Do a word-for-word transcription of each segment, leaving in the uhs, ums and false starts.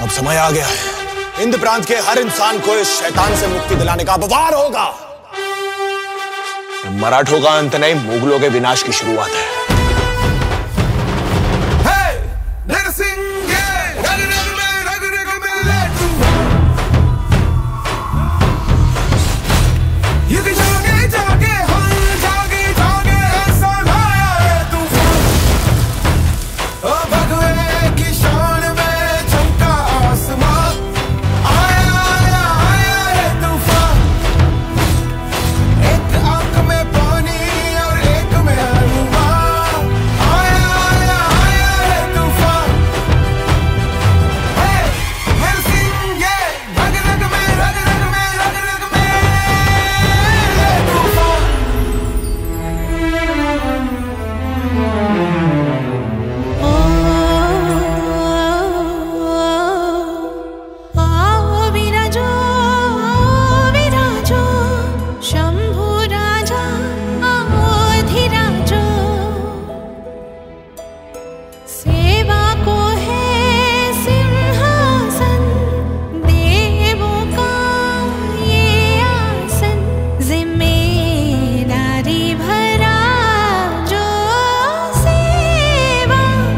अब समय आ गया है, इंद्र प्रांत के हर इंसान को इस शैतान से मुक्ति दिलाने का अब वार होगा। मराठों का अंत नहीं, मुगलों के विनाश की शुरुआत है।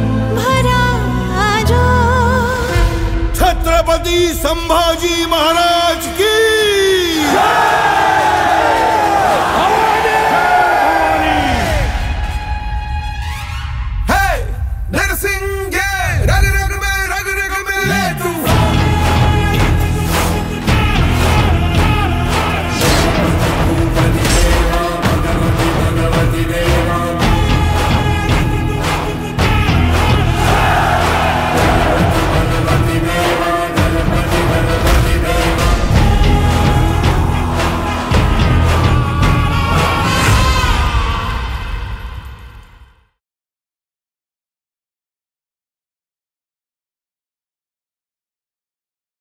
संभाजी महाराज।